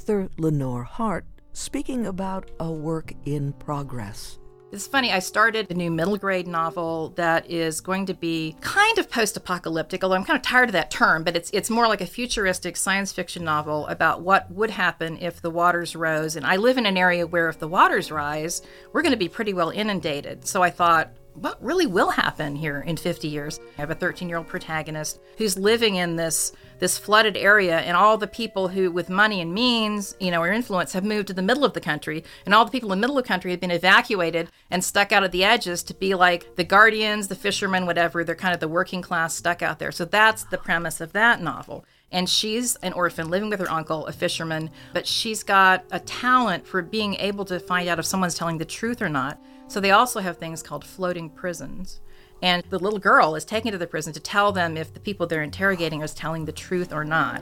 author Lenore Hart speaking about a work in progress. It's funny, I started a new middle grade novel that is going to be kind of post-apocalyptic, although I'm kind of tired of that term, but it's more like a futuristic science fiction novel about what would happen if the waters rose. And I live in an area where if the waters rise, we're going to be pretty well inundated. So I thought, what really will happen here in 50 years? I have a 13-year-old protagonist who's living in this flooded area, and all the people who, with money and means, or influence, have moved to the middle of the country, and all the people in the middle of the country have been evacuated and stuck out at the edges to be like the guardians, the fishermen, whatever. They're kind of the working class stuck out there. So that's the premise of that novel. And she's an orphan living with her uncle, a fisherman, but she's got a talent for being able to find out if someone's telling the truth or not. So they also have things called floating prisons. And the little girl is taken to the prison to tell them if the people they're interrogating are telling the truth or not.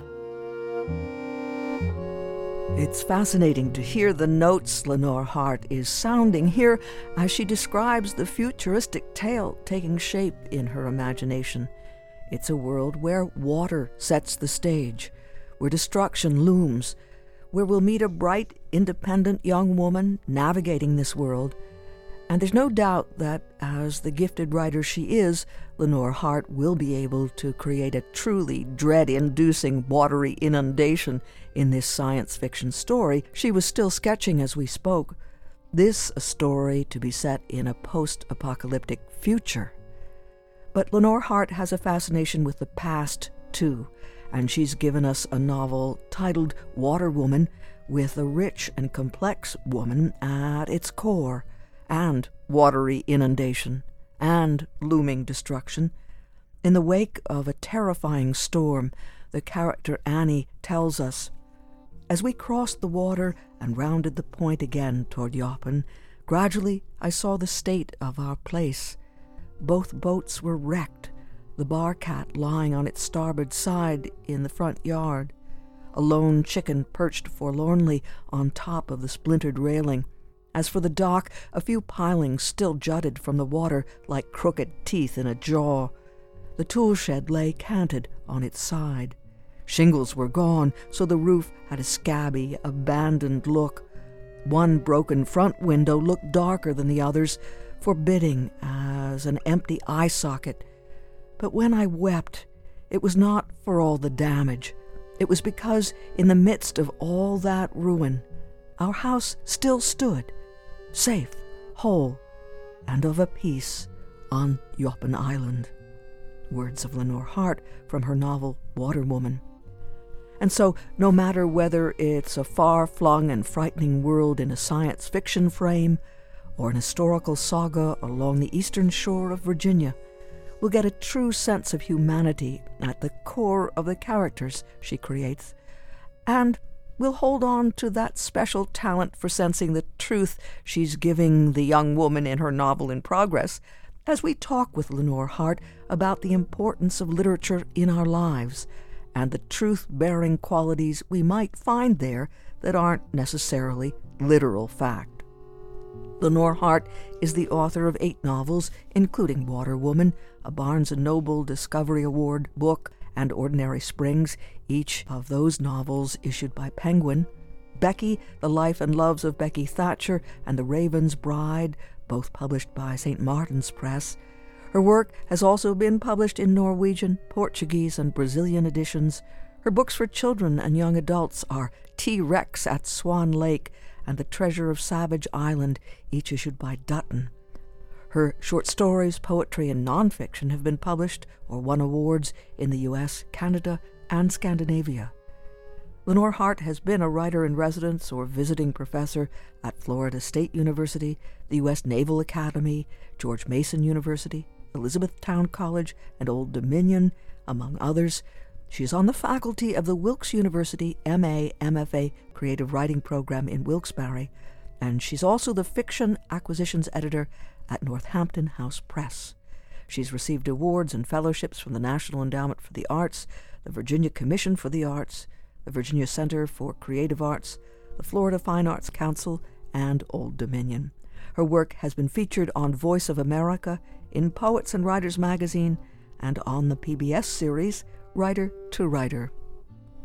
It's fascinating to hear the notes Lenore Hart is sounding here as she describes the futuristic tale taking shape in her imagination. It's a world where water sets the stage, where destruction looms, where we'll meet a bright, independent young woman navigating this world. And there's no doubt that, as the gifted writer she is, Lenore Hart will be able to create a truly dread-inducing watery inundation in this science fiction story she was still sketching as we spoke. This a story to be set in a post-apocalyptic future. But Lenore Hart has a fascination with the past, too, and she's given us a novel titled Water Woman with a rich and complex woman at its core, and watery inundation, and looming destruction. In the wake of a terrifying storm, the character Annie tells us, "As we crossed the water and rounded the point again toward Yoppen, gradually I saw the state of our place. Both boats were wrecked, the Barcat lying on its starboard side in the front yard, a lone chicken perched forlornly on top of the splintered railing. As for the dock, a few pilings still jutted from the water like crooked teeth in a jaw. The tool shed lay canted on its side. Shingles were gone, so the roof had a scabby, abandoned look. One broken front window looked darker than the others, forbidding as an empty eye socket. But when I wept, it was not for all the damage. It was because, in the midst of all that ruin, our house still stood, safe, whole, and of a piece on Yoppen Island." Words of Lenore Hart from her novel Water Woman. And so, no matter whether it's a far-flung and frightening world in a science fiction frame or an historical saga along the eastern shore of Virginia, we'll get a true sense of humanity at the core of the characters she creates, and we'll hold on to that special talent for sensing the truth she's giving the young woman in her novel in progress as we talk with Lenore Hart about the importance of literature in our lives and the truth-bearing qualities we might find there that aren't necessarily literal fact. Lenore Hart is the author of 8 novels, including Water Woman, a Barnes & Noble Discovery Award book, and Ordinary Springs, each of those novels issued by Penguin. Becky, The Life and Loves of Becky Thatcher, and The Raven's Bride, both published by St. Martin's Press. Her work has also been published in Norwegian, Portuguese, and Brazilian editions. Her books for children and young adults are T-Rex at Swan Lake and The Treasure of Savage Island, each issued by Dutton. Her short stories, poetry, and nonfiction have been published or won awards in the U.S., Canada, and Scandinavia. Lenore Hart has been a writer-in-residence or visiting professor at Florida State University, the U.S. Naval Academy, George Mason University, Elizabethtown College, and Old Dominion, among others. She is on the faculty of the Wilkes University MA, MFA Creative Writing Program in Wilkes-Barre, and she's also the fiction acquisitions editor at Northampton House Press. She's received awards and fellowships from the National Endowment for the Arts, the Virginia Commission for the Arts, the Virginia Center for Creative Arts, the Florida Fine Arts Council, and Old Dominion. Her work has been featured on Voice of America, in Poets and Writers magazine, and on the PBS series Writer to Writer.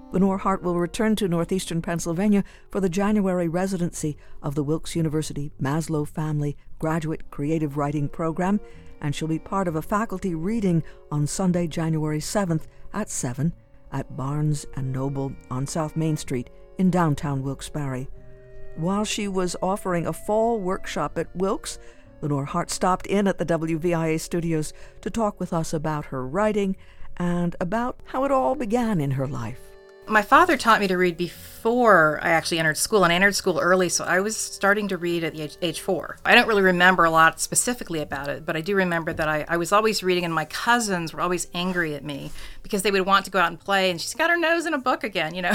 Lenore Hart will return to northeastern Pennsylvania for the January residency of the Wilkes University Maslow Family Graduate Creative Writing Program, and she'll be part of a faculty reading on Sunday, January 7th at 7 at Barnes & Noble on South Main Street in downtown Wilkes-Barre. While she was offering a fall workshop at Wilkes, Lenore Hart stopped in at the WVIA studios to talk with us about her writing and about how it all began in her life. My father taught me to read before I actually entered school, and I entered school early, so I was starting to read at the age 4. I don't really remember a lot specifically about it, but I do remember that I was always reading, and my cousins were always angry at me because they would want to go out and play, and she's got her nose in a book again, you know.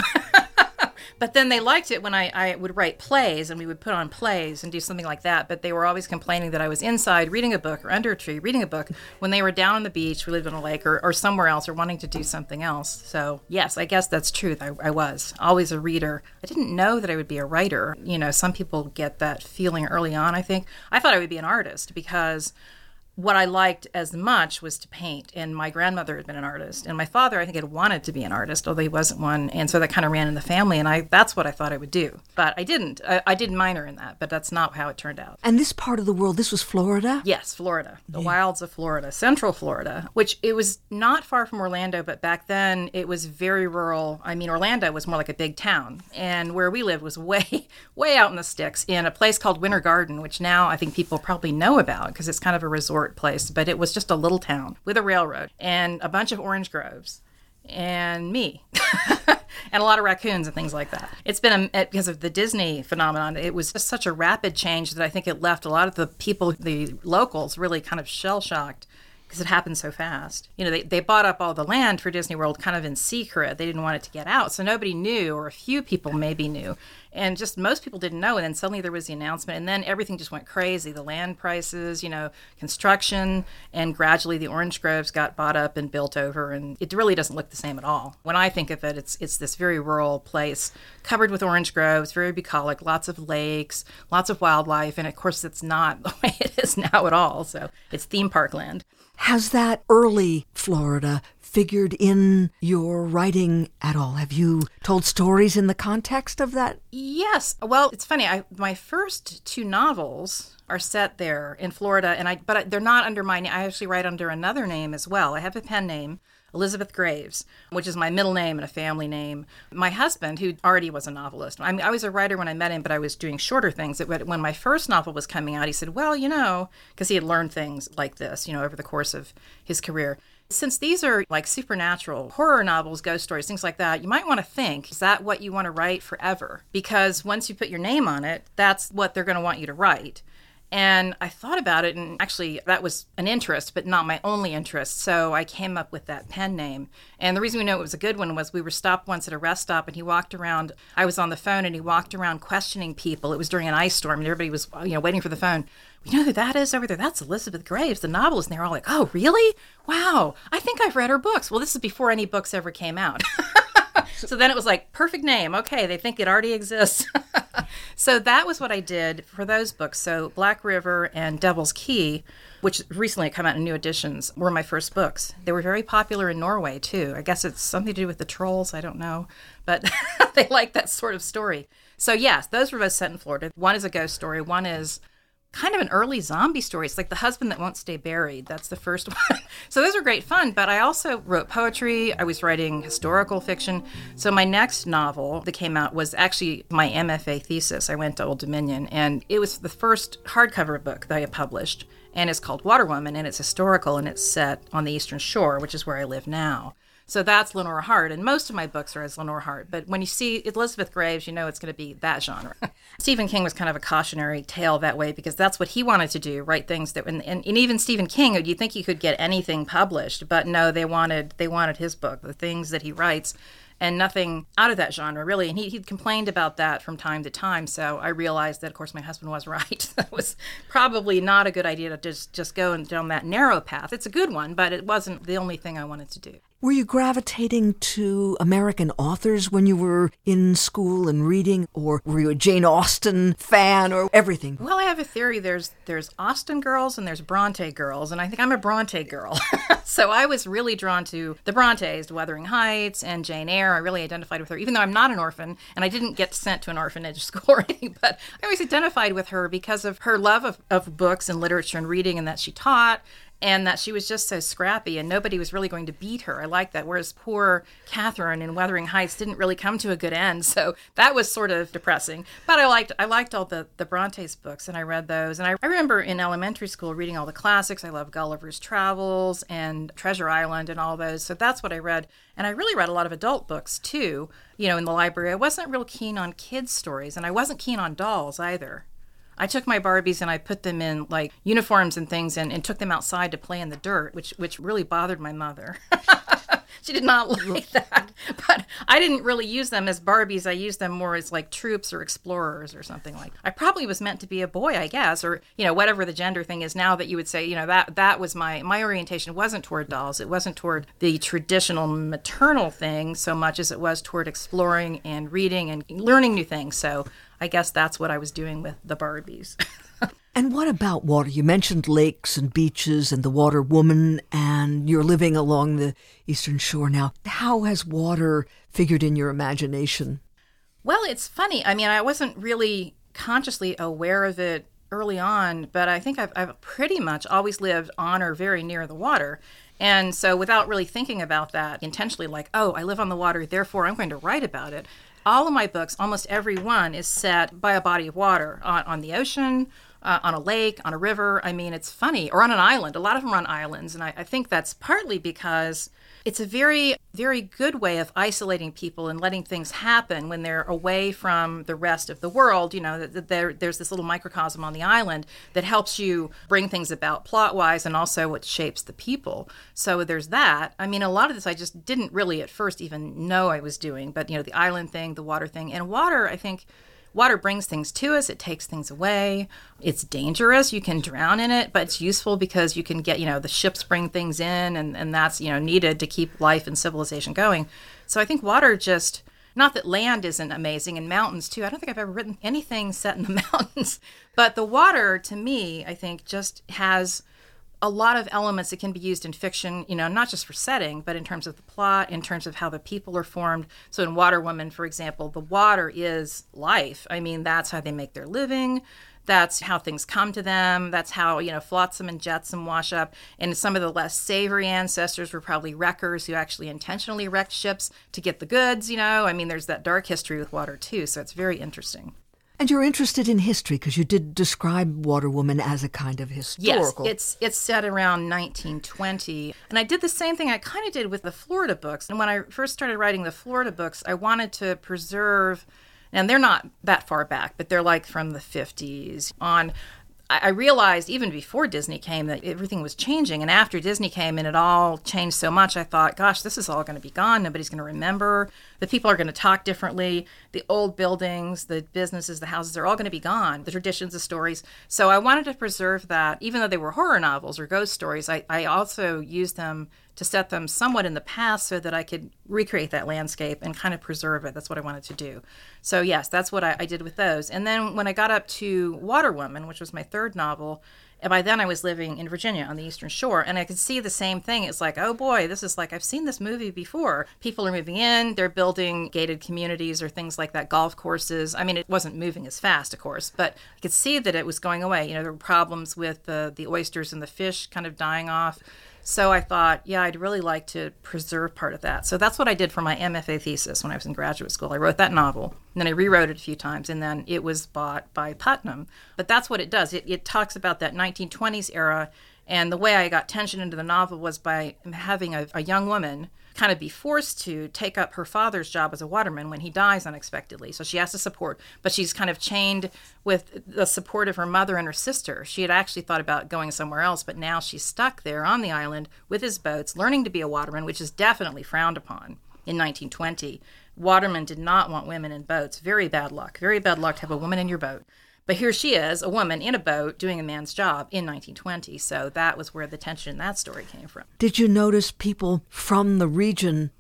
But then they liked it when I would write plays, and we would put on plays and do something like that. But they were always complaining that I was inside reading a book or under a tree reading a book when they were down on the beach, we lived on a lake, or somewhere else, or wanting to do something else. So, yes, I guess that's truth. I was always a reader. I didn't know that I would be a writer. You know, some people get that feeling early on, I think. I thought I would be an artist because what I liked as much was to paint, and my grandmother had been an artist, and my father, I think, had wanted to be an artist, although he wasn't one, and so that kind of ran in the family, and that's what I thought I would do. But I didn't. I did minor in that, but that's not how it turned out. And this part of the world, this was Florida? Yes, Florida. The wilds of Florida, central Florida, which it was not far from Orlando, but back then it was very rural. I mean, Orlando was more like a big town, and where we lived was way, way out in the sticks in a place called Winter Garden, which now I think people probably know about because it's kind of a resort place, but it was just a little town with a railroad and a bunch of orange groves and me and a lot of raccoons and things like that. It's been, because of the Disney phenomenon, it was just such a rapid change that I think it left a lot of the people, the locals, really kind of shell-shocked because it happened so fast. You know, they bought up all the land for Disney World kind of in secret. They didn't want it to get out, so nobody knew, or a few people maybe knew. And just most people didn't know, and then suddenly there was the announcement, and then everything just went crazy. The land prices, you know, construction, and gradually the orange groves got bought up and built over, and it really doesn't look the same at all. When I think of it, it's this very rural place covered with orange groves, very bucolic, lots of lakes, lots of wildlife, and of course it's not the way it is now at all, so it's theme park land. Has that early Florida figured in your writing at all? Have you told stories in the context of that? Yes. Well, it's funny. My first 2 novels are set there in Florida, but they're not under my name. I actually write under another name as well. I have a pen name, Elizabeth Graves, which is my middle name and a family name. My husband, who already was a novelist, I was a writer when I met him, but I was doing shorter things. When my first novel was coming out, he said, well, you know, because he had learned things like this, you know, over the course of his career. Since these are like supernatural horror novels, ghost stories, things like that, you might want to think, is that what you want to write forever? Because once you put your name on it, that's what they're going to want you to write. And I thought about it, and actually that was an interest, but not my only interest. So I came up with that pen name. And the reason we know it was a good one was we were stopped once at a rest stop, and he walked around. I was on the phone, and he walked around questioning people. It was during an ice storm, and everybody was, you know, waiting for the phone. You know who that is over there? That's Elizabeth Graves, the novelist. And they were all like, oh, really? Wow, I think I've read her books. Well, this is before any books ever came out. So then it was like, perfect name. Okay, they think it already exists. So that was what I did for those books. So Black River and Devil's Key, which recently come out in new editions, were my first books. They were very popular in Norway, too. I guess it's something to do with the trolls. I don't know. But they like that sort of story. So yes, those were both set in Florida. One is a ghost story. One is kind of an early zombie story. It's like The Husband That Won't Stay Buried. That's the first one. So those were great fun, but I also wrote poetry. I was writing historical fiction. So my next novel that came out was actually my MFA thesis. I went to Old Dominion, and it was the first hardcover book that I published, and it's called Water Woman, and it's historical, and it's set on the Eastern Shore, which is where I live now. So that's Lenore Hart, and most of my books are as Lenore Hart. But when you see Elizabeth Graves, you know it's going to be that genre. Stephen King was kind of a cautionary tale that way, because that's what he wanted to do, write things that, and even Stephen King, you'd think he could get anything published, but no, they wanted his book, the things that he writes, and nothing out of that genre, really. And he complained about that from time to time. So I realized that, of course, my husband was right. That was probably not a good idea to just go down that narrow path. It's a good one, but it wasn't the only thing I wanted to do. Were you gravitating to American authors when you were in school and reading, or were you a Jane Austen fan, or everything? Well, I have a theory. There's Austen girls and there's Bronte girls, and I think I'm a Bronte girl. So I was really drawn to the Brontes, Wuthering Heights, and Jane Eyre. I really identified with her, even though I'm not an orphan, and I didn't get sent to an orphanage school or anything, but I always identified with her because of her love of books and literature and reading, and that she taught, and that she was just so scrappy, and nobody was really going to beat her. I liked that, whereas poor Catherine in Wuthering Heights didn't really come to a good end, so that was sort of depressing. But I liked all the Brontes books, and I read those. And I remember in elementary school reading all the classics. I loved Gulliver's Travels and Treasure Island and all those, so that's what I read. And I really read a lot of adult books, too, in the library. I wasn't real keen on kids' stories, and I wasn't keen on dolls, either. I took my Barbies and I put them in like uniforms and things and took them outside to play in the dirt, which really bothered my mother. She did not like that. But I didn't really use them as Barbies. I used them more as like troops or explorers or something like that. I probably was meant to be a boy, I guess, or, whatever the gender thing is now that you would say, that was my orientation wasn't toward dolls. It wasn't toward the traditional maternal thing so much as it was toward exploring and reading and learning new things. So I guess that's what I was doing with the Barbies. And what about water? You mentioned lakes and beaches and the water woman, and you're living along the Eastern Shore now. How has water figured in your imagination? Well, it's funny. I mean, I wasn't really consciously aware of it early on, but I think I've pretty much always lived on or very near the water. And so without really thinking about that intentionally, like, oh, I live on the water, therefore I'm going to write about it. All of my books, almost every one, is set by a body of water on the ocean, on a lake, on a river. I mean, it's funny. Or on an island. A lot of them are on islands. And I think that's partly because it's a very, very good way of isolating people and letting things happen when they're away from the rest of the world. There's this little microcosm on the island that helps you bring things about plot-wise and also what shapes the people. So there's that. I mean, a lot of this I just didn't really at first even know I was doing. But, the island thing, the water thing. And water, I think, water brings things to us. It takes things away. It's dangerous. You can drown in it, but it's useful because you can get, the ships bring things in, and that's, needed to keep life and civilization going. So I think water just, not that land isn't amazing, and mountains too. I don't think I've ever written anything set in the mountains, but the water, to me, I think just has a lot of elements that can be used in fiction, not just for setting, but in terms of the plot, in terms of how the people are formed. So in Water Woman, for example, the water is life. I mean, that's how they make their living. That's how things come to them. That's how, flotsam and jetsam wash up. And some of the less savory ancestors were probably wreckers who actually intentionally wrecked ships to get the goods, I mean, there's that dark history with water, too. So it's very interesting. And you're interested in history because you did describe Water Woman as a kind of historical. Yes, it's set around 1920. And I did the same thing I kind of did with the Florida books. And when I first started writing the Florida books, I wanted to preserve, and they're not that far back, but they're like from the 50s on. I realized even before Disney came that everything was changing. And after Disney came and it all changed so much, I thought, gosh, this is all going to be gone. Nobody's going to remember. The people are going to talk differently. The old buildings, the businesses, the houses, they're all going to be gone. The traditions, the stories. So I wanted to preserve that. Even though they were horror novels or ghost stories, I also used them to set them somewhat in the past so that I could recreate that landscape and kind of preserve it. That's what I wanted to do. So yes, that's what I did with those. And then when I got up to Water Woman, which was my third novel, and by then I was living in Virginia on the Eastern Shore, and I could see the same thing. It's like, oh boy, this is like, I've seen this movie before. People are moving in, they're building gated communities or things like that, golf courses. I mean, it wasn't moving as fast, of course, but I could see that it was going away. There were problems with the oysters and the fish kind of dying off. So I thought, yeah, I'd really like to preserve part of that. So that's what I did for my MFA thesis when I was in graduate school. I wrote that novel, and then I rewrote it a few times, and then it was bought by Putnam. But that's what it does. It talks about that 1920s era, and the way I got tension into the novel was by having a young woman kind of be forced to take up her father's job as a waterman when he dies unexpectedly. So she has to support, but she's kind of chained with the support of her mother and her sister. She had actually thought about going somewhere else, but now she's stuck there on the island with his boats, learning to be a waterman, which is definitely frowned upon in 1920. Watermen did not want women in boats. Very bad luck. Very bad luck to have a woman in your boat. But here she is, a woman in a boat doing a man's job in 1920. So that was where the tension in that story came from. Did you notice people from the region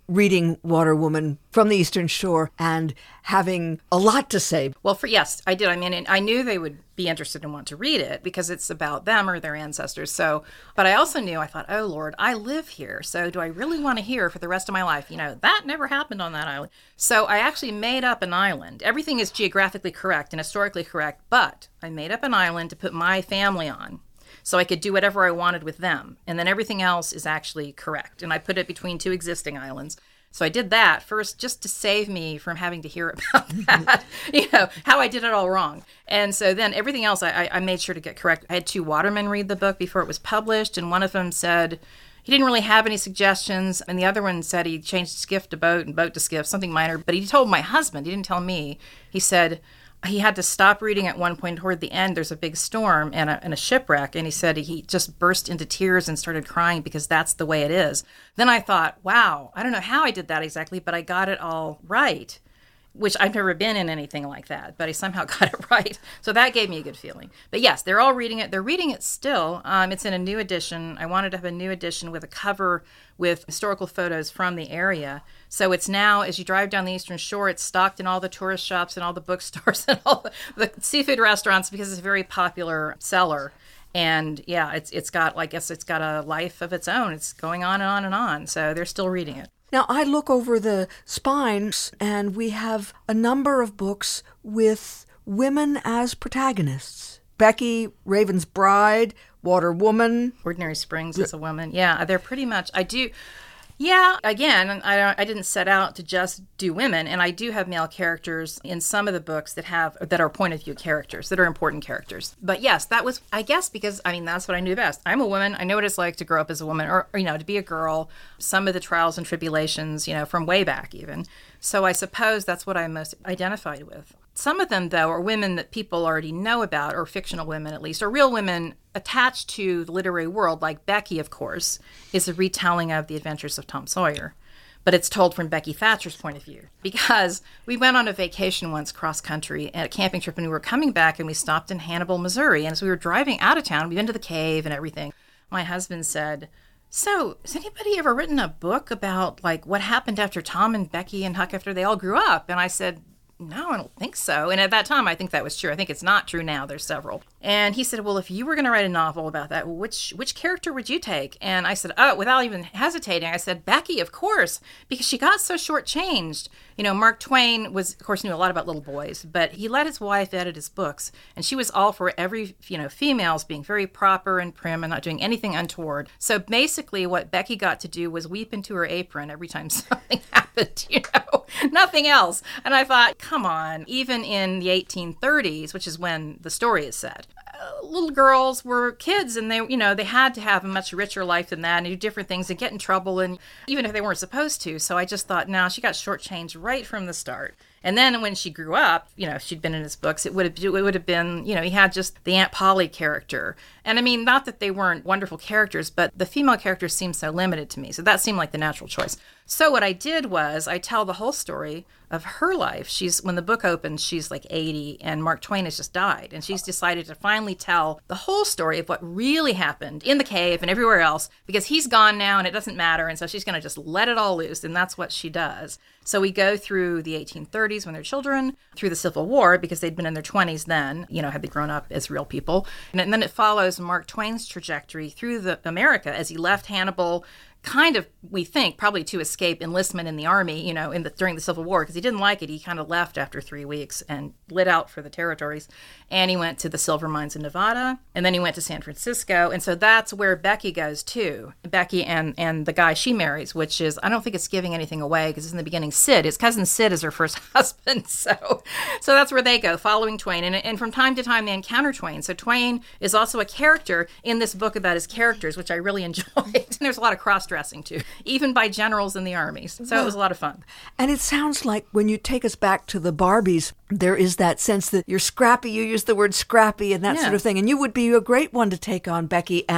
reading Water Woman from the Eastern Shore and having a lot to say. Well, yes, I did. I mean, I knew they would be interested and want to read it because it's about them or their ancestors. So, but I also knew, I thought, oh, Lord, I live here. So do I really want to hear for the rest of my life? That never happened on that island. So I actually made up an island. Everything is geographically correct and historically correct, but I made up an island to put my family on, so I could do whatever I wanted with them. And then everything else is actually correct. And I put it between two existing islands. So I did that first just to save me from having to hear about that, how I did it all wrong. And so then everything else I made sure to get correct. I had 2 watermen read the book before it was published. And one of them said he didn't really have any suggestions. And the other one said he changed skiff to boat and boat to skiff, something minor. But he told my husband, he didn't tell me. He said he had to stop reading at one point toward the end. There's a big storm and a shipwreck. And he said he just burst into tears and started crying because that's the way it is. Then I thought, wow, I don't know how I did that exactly, but I got it all right, which I've never been in anything like that, but I somehow got it right. So that gave me a good feeling. But yes, they're all reading it. They're reading it still. It's in a new edition. I wanted to have a new edition with a cover with historical photos from the area. So it's now, as you drive down the Eastern Shore, it's stocked in all the tourist shops and all the bookstores and all the seafood restaurants because it's a very popular seller. And yeah, it's got, I guess it's got a life of its own. It's going on and on and on. So they're still reading it. Now, I look over the spines, and we have a number of books with women as protagonists. Becky, Raven's Bride, Water Woman. Ordinary Springs is a woman. Yeah, they're pretty much, yeah, again, I didn't set out to just do women, and I do have male characters in some of the books that are point of view characters, that are important characters. But yes, that was, I guess, because, that's what I knew best. I'm a woman. I know what it's like to grow up as a woman or to be a girl, some of the trials and tribulations, from way back even. So I suppose that's what I'm most identified with. Some of them, though, are women that people already know about, or fictional women at least, or real women attached to the literary world, like Becky, of course, is a retelling of The Adventures of Tom Sawyer. But it's told from Becky Thatcher's point of view. Because we went on a vacation once cross-country at a camping trip, and we were coming back, and we stopped in Hannibal, Missouri. And as we were driving out of town, we've been to the cave and everything, my husband said, so has anybody ever written a book about, what happened after Tom and Becky and Huck after they all grew up? And I said, no, I don't think so. And at that time, I think that was true. I think it's not true now. There's several. And he said, well, if you were going to write a novel about that, which character would you take? And I said, without even hesitating, I said, Becky, of course, because she got so shortchanged. Mark Twain of course, knew a lot about little boys, but he let his wife edit his books. And she was all for every, females being very proper and prim and not doing anything untoward. So basically what Becky got to do was weep into her apron every time something happened, nothing else. And I thought, come on, even in the 1830s, which is when the story is set, little girls were kids, and they had to have a much richer life than that and do different things and get in trouble, and even if they weren't supposed to. So I just thought, no, she got shortchanged right from the start. And then when she grew up, she'd been in his books, it would have been, he had just the Aunt Polly character. And not that they weren't wonderful characters, but the female characters seemed so limited to me. So that seemed like the natural choice. So what I did was I tell the whole story of her life. When the book opens, she's 80, and Mark Twain has just died. And she's decided to finally tell the whole story of what really happened in the cave and everywhere else, because he's gone now and it doesn't matter. And so she's going to just let it all loose. And that's what she does. So we go through the 1830s when they're children, through the Civil War, because they'd been in their 20s then, had they grown up as real people. And then it follows Mark Twain's trajectory through America as he left Hannibal, kind of, we think, probably to escape enlistment in the army, during the Civil War, because he didn't like it. He kind of left after 3 weeks and lit out for the territories. And he went to the silver mines in Nevada, and then he went to San Francisco. And so that's where Becky goes too. Becky and the guy she marries, which is, I don't think it's giving anything away, because in the beginning, Sid, his cousin Sid is her first husband. So that's where they go, following Twain. And from time to time, they encounter Twain. So Twain is also a character in this book about his characters, which I really enjoyed. And there's a lot of cross-dressing too, even by generals in the armies. So it was a lot of fun. And it sounds like when you take us back to the Barbies, there is that sense that you're scrappy. You use the word scrappy and that sort of thing. And you would be a great one to take on, Becky, and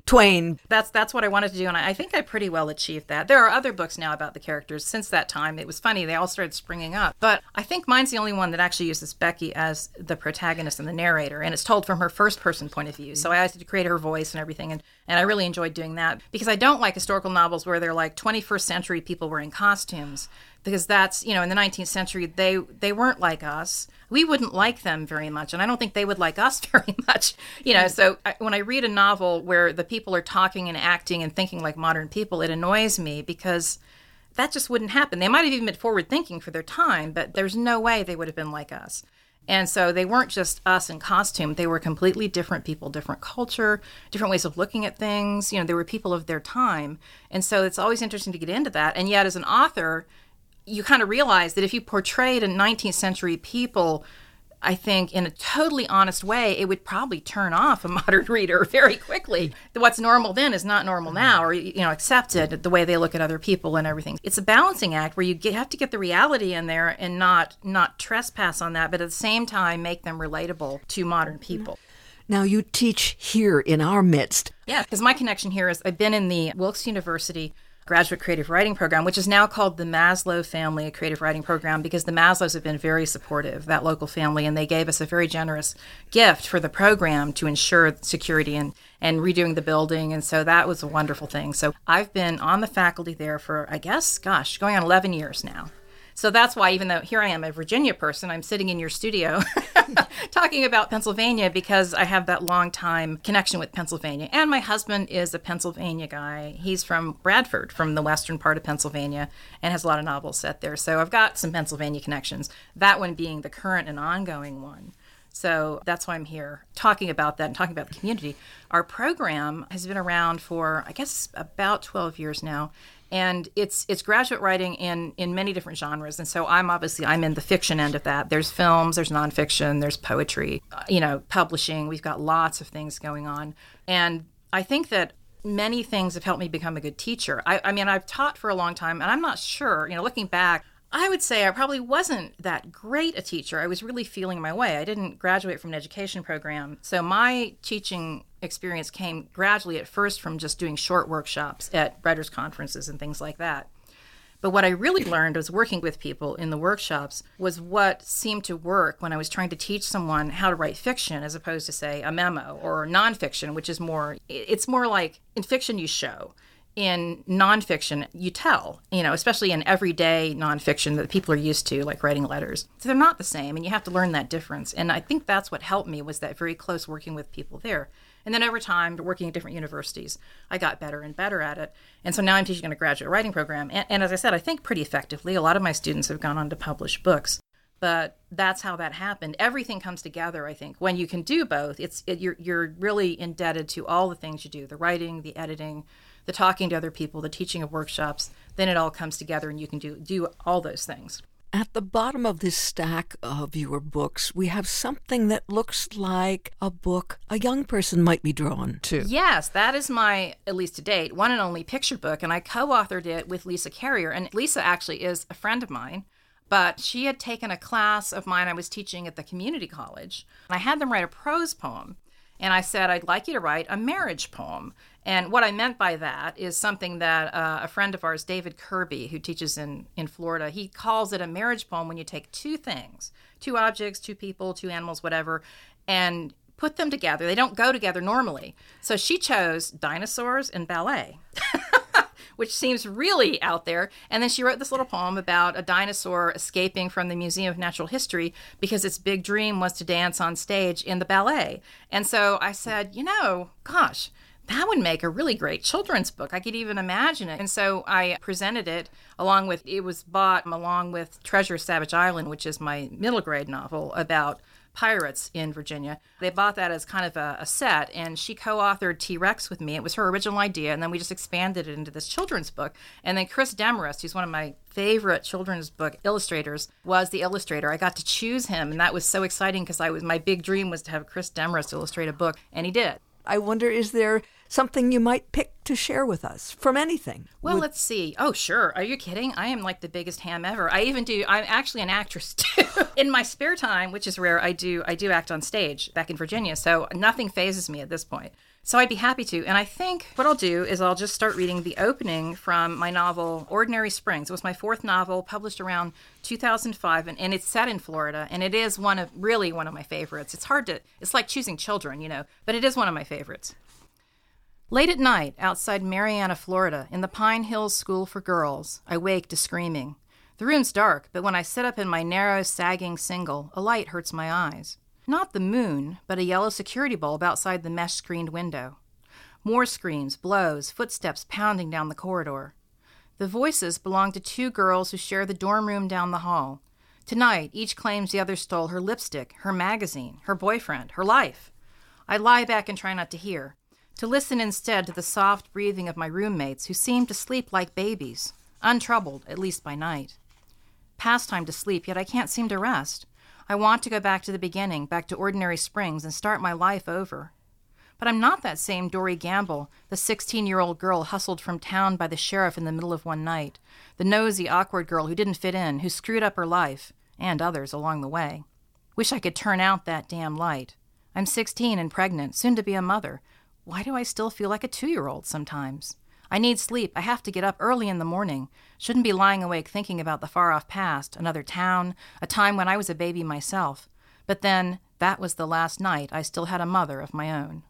Twain. That's what I wanted to do, and I think I pretty well achieved that. There are other books now about the characters since that time. It was funny, they all started springing up. But I think mine's the only one that actually uses Becky as the protagonist and the narrator, and it's told from her first-person point of view. So I had to create her voice and everything, and I really enjoyed doing that. Because I don't like historical novels where they're like 21st century people wearing costumes. Because that's, in the 19th century, they weren't like us. We wouldn't like them very much, and I don't think they would like us very much. So when I read a novel where the people are talking and acting and thinking like modern people, it annoys me because that just wouldn't happen. They might have even been forward thinking for their time, but there's no way they would have been like us. And so they weren't just us in costume. They were completely different people, different culture, different ways of looking at things. They were people of their time. And so it's always interesting to get into that. And yet as an author, you kind of realize that if you portrayed a 19th century people, I think, in a totally honest way, it would probably turn off a modern reader very quickly. What's normal then is not normal now, or, accepted the way they look at other people and everything. It's a balancing act where you have to get the reality in there and not trespass on that, but at the same time make them relatable to modern people. Now, you teach here in our midst. Yeah, because my connection here is I've been in the Wilkes University Graduate Creative Writing Program, which is now called the Maslow Family Creative Writing Program, because the Maslows have been very supportive, that local family, and they gave us a very generous gift for the program to ensure security and redoing the building, and so that was a wonderful thing. So I've been on the faculty there for, I guess, going on 11 years now. So that's why, even though here I am a Virginia person, I'm sitting in your studio talking about Pennsylvania because I have that long time connection with Pennsylvania. And my husband is a Pennsylvania guy. He's from Bradford, from the western part of Pennsylvania, and has a lot of novels set there. So I've got some Pennsylvania connections, that one being the current and ongoing one. So that's why I'm here talking about that and talking about the community. Our program has been around for, I guess, about 12 years now. And it's graduate writing in many different genres. And so I'm in the fiction end of that. There's films, there's nonfiction, there's poetry, publishing. We've got lots of things going on. And I think that many things have helped me become a good teacher. I've taught for a long time, and I'm not sure, looking back, I would say I probably wasn't that great a teacher. I was really feeling my way. I didn't graduate from an education program. So my teaching experience came gradually at first from just doing short workshops at writers' conferences and things like that. But what I really learned was working with people in the workshops was what seemed to work when I was trying to teach someone how to write fiction as opposed to, say, a memo, or nonfiction, which is it's more like in fiction you show. In nonfiction, you tell, especially in everyday nonfiction that people are used to, like writing letters. So they're not the same, and you have to learn that difference. And I think that's what helped me, was that very close working with people there. And then over time, working at different universities, I got better and better at it. And so now I'm teaching in a graduate writing program. And as I said, I think pretty effectively. A lot of my students have gone on to publish books. But that's how that happened. Everything comes together, I think. When you can do both, you're really indebted to all the things you do, the writing, the editing, the talking to other people, the teaching of workshops. Then it all comes together and you can do all those things. At the bottom of this stack of your books, we have something that looks like a book a young person might be drawn to. Yes, that is my, at least to date, one and only picture book, and I co-authored it with Lisa Carrier. And Lisa actually is a friend of mine, but she had taken a class of mine I was teaching at the community college. And I had them write a prose poem, and I said, I'd like you to write a marriage poem. And what I meant by that is something that a friend of ours, David Kirby, who teaches in Florida, he calls it a marriage poem when you take two things, two objects, two people, two animals, whatever, and put them together. They don't go together normally. So she chose dinosaurs and ballet, which seems really out there. And then she wrote this little poem about a dinosaur escaping from the Museum of Natural History because its big dream was to dance on stage in the ballet. And so I said, gosh, that would make a really great children's book. I could even imagine it. And so I presented it it was bought along with Treasure Savage Island, which is my middle grade novel about pirates in Virginia. They bought that as kind of a set, and she co-authored T-Rex with me. It was her original idea, and then we just expanded it into this children's book. And then Chris Demarest, who's one of my favorite children's book illustrators, was the illustrator. I got to choose him, and that was so exciting because my big dream was to have Chris Demarest illustrate a book, and he did. I wonder, is there something you might pick to share with us from anything? Well, let's see. Oh, sure. Are you kidding? I am like the biggest ham ever. I'm actually an actress too. In my spare time, which is rare, I do act on stage back in Virginia. So nothing phases me at this point. So I'd be happy to. And I think what I'll do is I'll just start reading the opening from my novel, Ordinary Springs. It was my fourth novel, published around 2005, and it's set in Florida. And it is really one of my favorites. It's like choosing children, but it is one of my favorites. Late at night, outside Marianna, Florida, in the Pine Hills School for Girls, I wake to screaming. The room's dark, but when I sit up in my narrow, sagging single, a light hurts my eyes. Not the moon, but a yellow security bulb outside the mesh-screened window. More screams, blows, footsteps pounding down the corridor. The voices belong to two girls who share the dorm room down the hall. Tonight, each claims the other stole her lipstick, her magazine, her boyfriend, her life. I lie back and try not to hear, to listen instead to the soft breathing of my roommates who seem to sleep like babies, untroubled, at least by night. Past time to sleep, yet I can't seem to rest. I want to go back to the beginning, back to Ordinary Springs, and start my life over. But I'm not that same Dory Gamble, the 16-year-old girl hustled from town by the sheriff in the middle of one night, the nosy, awkward girl who didn't fit in, who screwed up her life, and others along the way. Wish I could turn out that damn light. I'm 16 and pregnant, soon to be a mother. Why do I still feel like a 2-year-old sometimes? I need sleep. I have to get up early in the morning. Shouldn't be lying awake thinking about the far-off past, another town, a time when I was a baby myself. But then, that was the last night I still had a mother of my own.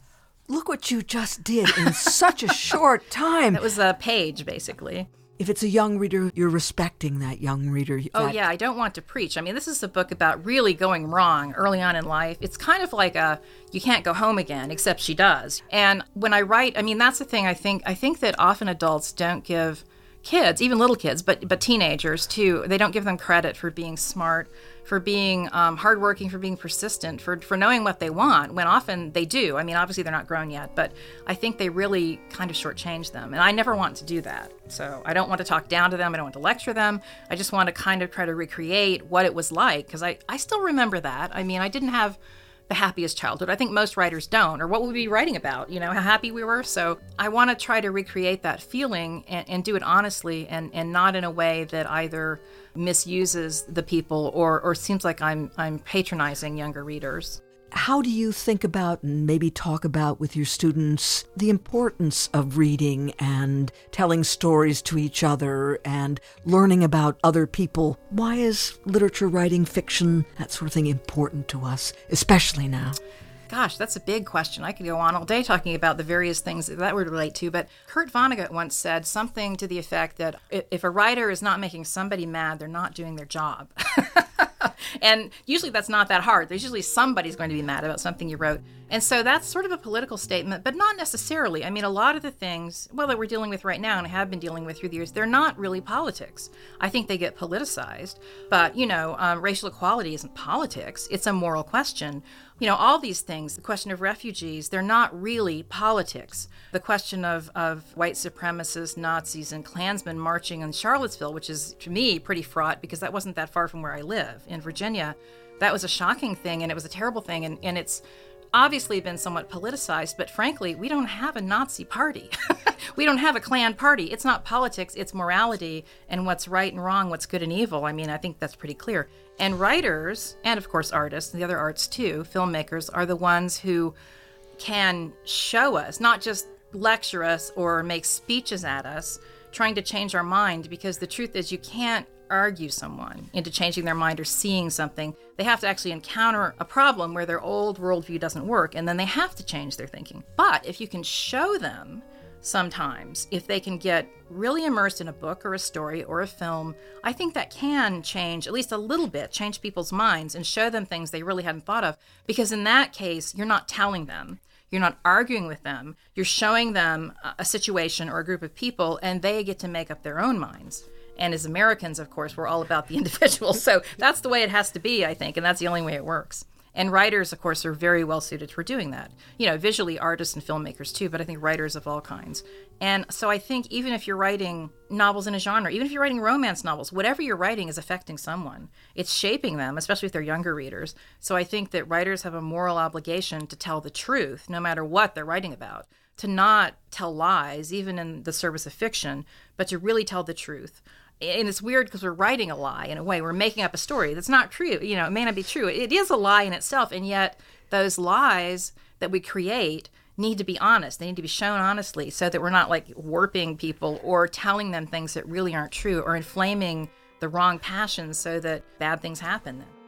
Look what you just did in such a short time. It was a page, basically. If it's a young reader, you're respecting that young reader. Oh, yeah, I don't want to preach. I mean, this is a book about really going wrong early on in life. It's kind of like you can't go home again, except she does. And when I write, I mean, that's the thing. I think that often adults don't give kids, even little kids, but teenagers too, they don't give them credit for being smart, for being hardworking, for being persistent, for knowing what they want, when often they do. I mean, obviously they're not grown yet, but I think they really kind of shortchange them. And I never want to do that. So I don't want to talk down to them. I don't want to lecture them. I just want to kind of try to recreate what it was like, because I still remember that. I mean, I didn't have the happiest childhood. I think most writers don't, or what would we be writing about, how happy we were. So I want to try to recreate that feeling and do it honestly and not in a way that either misuses the people or seems like I'm patronizing younger readers. How do you think about and maybe talk about with your students the importance of reading and telling stories to each other and learning about other people? Why is literature, writing, fiction, that sort of thing important to us, especially now? Gosh, that's a big question. I could go on all day talking about the various things that would relate to, but Kurt Vonnegut once said something to the effect that if a writer is not making somebody mad, they're not doing their job. And usually that's not that hard. There's usually somebody's going to be mad about something you wrote. And so that's sort of a political statement, but not necessarily. I mean, a lot of the things, that we're dealing with right now and have been dealing with through the years, they're not really politics. I think they get politicized. But, racial equality isn't politics. It's a moral question. All these things, the question of refugees, they're not really politics. The question of white supremacists, Nazis, and Klansmen marching in Charlottesville, which is, to me, pretty fraught because that wasn't that far from where I live in Virginia. That was a shocking thing, and it was a terrible thing, and it's obviously been somewhat politicized, but frankly, we don't have a Nazi party. We don't have a Klan party. It's not politics, it's morality and what's right and wrong, what's good and evil. I mean, I think that's pretty clear. And writers, and of course artists, and the other arts too, filmmakers, are the ones who can show us, not just lecture us or make speeches at us, trying to change our mind, because the truth is you can't argue someone into changing their mind or seeing something. They have to actually encounter a problem where their old worldview doesn't work, and then they have to change their thinking. But if you can show them sometimes, if they can get really immersed in a book or a story or a film, I think that can change, at least a little bit, change people's minds and show them things they really hadn't thought of. Because in that case, you're not telling them. You're not arguing with them. You're showing them a situation or a group of people, and they get to make up their own minds. And as Americans, of course, we're all about the individual. So that's the way it has to be, I think, and that's the only way it works. And writers, of course, are very well suited for doing that. Visually, artists and filmmakers too, but I think writers of all kinds. And so I think even if you're writing novels in a genre, even if you're writing romance novels, whatever you're writing is affecting someone. It's shaping them, especially if they're younger readers. So I think that writers have a moral obligation to tell the truth, no matter what they're writing about, to not tell lies, even in the service of fiction, but to really tell the truth. And it's weird because we're writing a lie in a way. We're making up a story that's not true. It may not be true. It is a lie in itself. And yet those lies that we create need to be honest. They need to be shown honestly so that we're not like warping people or telling them things that really aren't true or inflaming the wrong passions so that bad things happen then.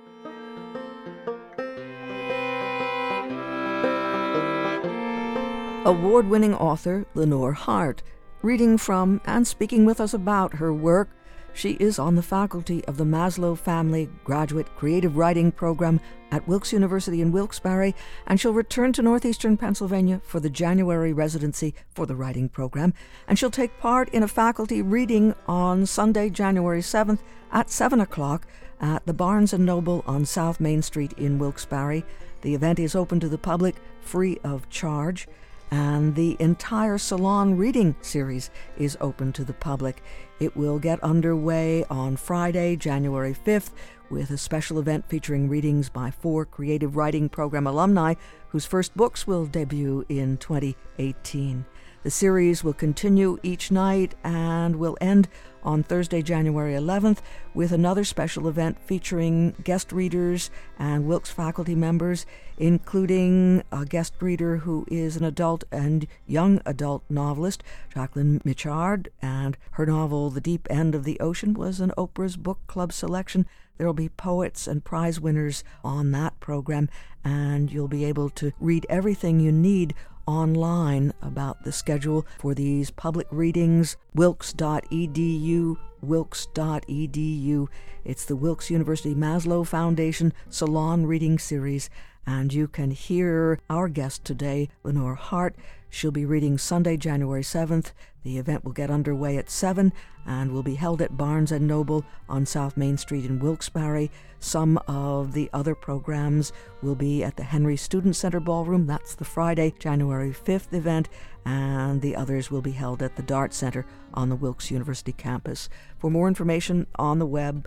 Award-winning author Lenore Hart, reading from and speaking with us about her work. She is on the faculty of the Maslow Family Graduate Creative Writing Program at Wilkes University in Wilkes-Barre, and she'll return to northeastern Pennsylvania for the January residency for the writing program, and she'll take part in a faculty reading on Sunday, January 7th at 7 o'clock at the Barnes & Noble on South Main Street in Wilkes-Barre. The event is open to the public, free of charge, and the entire Salon reading series is open to the public. It will get underway on Friday, January 5th, with a special event featuring readings by 4 Creative Writing Program alumni whose first books will debut in 2018. The series will continue each night and will end on Thursday, January 11th, with another special event featuring guest readers and Wilkes faculty members, including a guest reader who is an adult and young adult novelist, Jacqueline Michard, and her novel The Deep End of the Ocean was an Oprah's Book Club selection. There will be poets and prize winners on that program, and you'll be able to read everything you need online about the schedule for these public readings. Wilkes.edu, Wilkes.edu. It's the Wilkes University Maslow Foundation Salon Reading Series, and you can hear our guest today, Lenore Hart. She'll be reading Sunday, January 7th. The event will get underway at 7 and will be held at Barnes & Noble on South Main Street in Wilkes-Barre. Some of the other programs will be at the Henry Student Center Ballroom. That's the Friday, January 5th event, and the others will be held at the Dart Center on the Wilkes University campus. For more information on the web,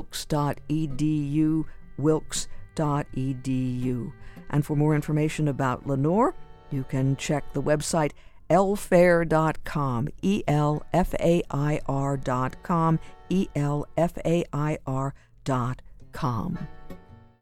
wilkes.edu, wilkes.edu. And for more information about Lenore, you can check the website elfair.com, elfair.com, elfair.com.